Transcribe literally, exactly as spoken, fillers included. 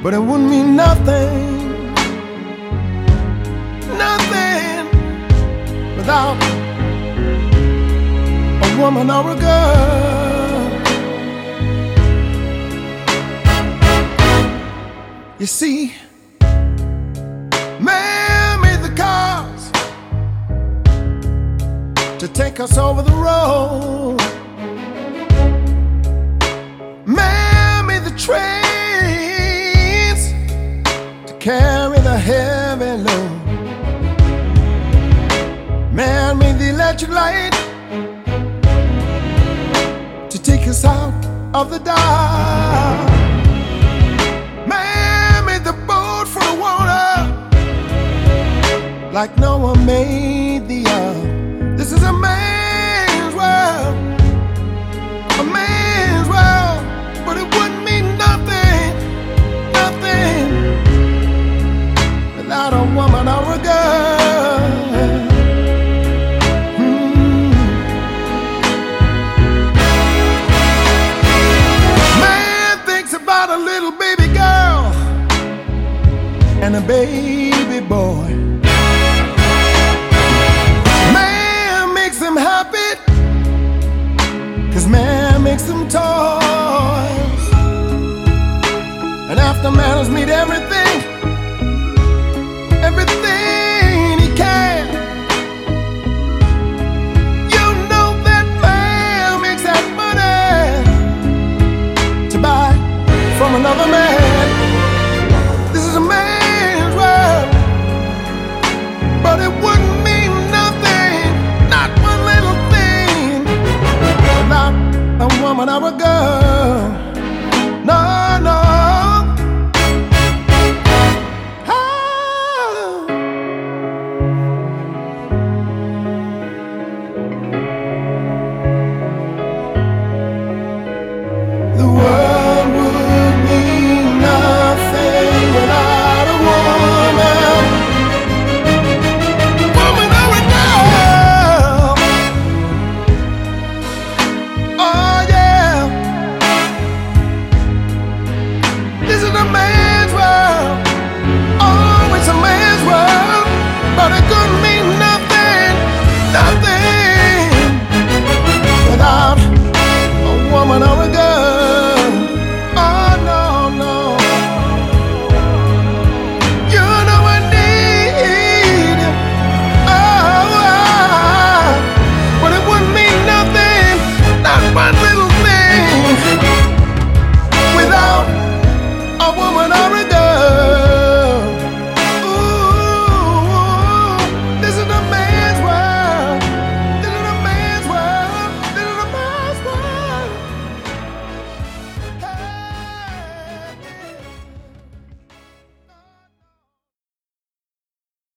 but it wouldn't mean nothing, nothing without a woman or a girl. You see, man made the cars to take us over the road. Man made the trains to carry the heavy load. Man made the electric light to take us out of the dark. Man made the boat for the water like Noah made the ark. This is a man's world, a man's world, but it wouldn't mean nothing, nothing without a woman or a girl. Hmm. Man thinks about a little baby girl and a baby boy. Happy, 'cause man makes them toys, and after man has made everything, everything he can, you know that man makes that money to buy from another man. This is a man's world, but it wouldn't mean nothing, not one little thing, without a woman or a girl.